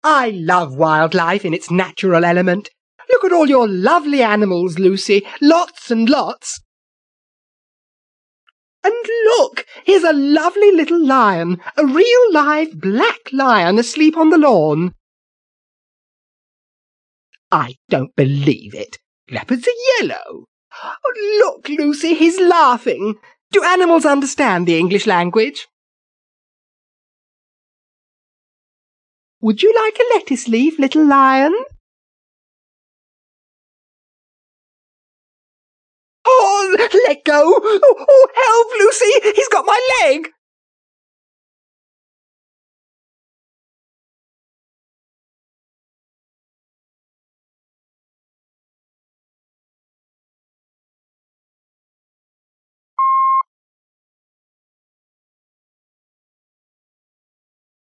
I love wildlife in its natural element. Look at all your lovely animals, Lucy. Lots and lots. And look, here's a lovely little lion, a real live black lion asleep on the lawn. I don't believe it. Leopards are yellow. Oh, look, Lucy, he's laughing. Do animals understand the English language? Would you like a lettuce leaf, little lion? Oh, let go! Oh, help, Lucy! He's got my leg!